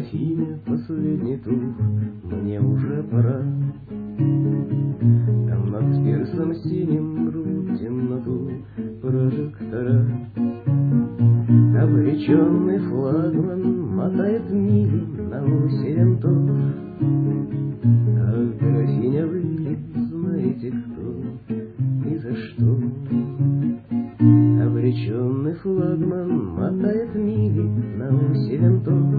графиня, последний тур, мне уже пора. Там над пирсом синим рвут темноту прожектора. Обреченный флагман мотает мили на оси винтов. А графиня, вы знаете кто и за что? Обреченный флагман мотает мили на оси винтов.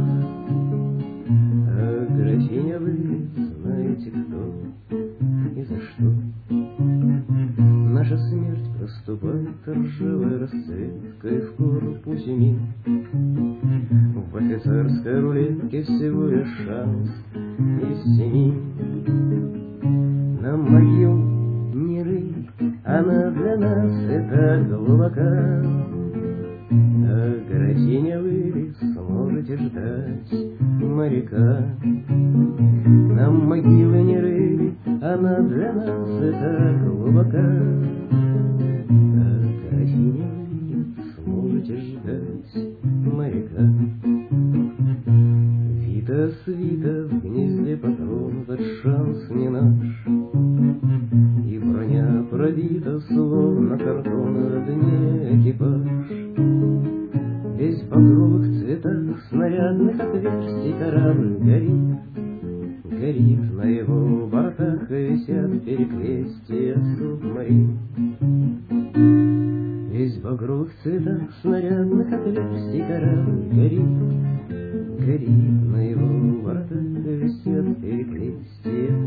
А графиня, вы знаете кто и за что? Наша смерть проступает ржавой расцветкой в корпусе мин. В офицерской рулетке всего лишь шанс из 7. Нам могил не рыть, она для нас это глубока. А графиня, вы сможете ждать моряка. Нам могилы не рыли, она для нас это глубока. А графиня, вы сможете ждать моряка. Вита свита в гнезде патрон, этот шанс не наш. И броня пробита, словно картон, на дне экипаж. Весь в багровых цветах снарядных отверстий корабль горит. Горит на его бортах, и висят перекрестия субмарин. Весь в багровых цветах снарядных отверстий корабль горит. Горит на его бортах, и висят перекрестия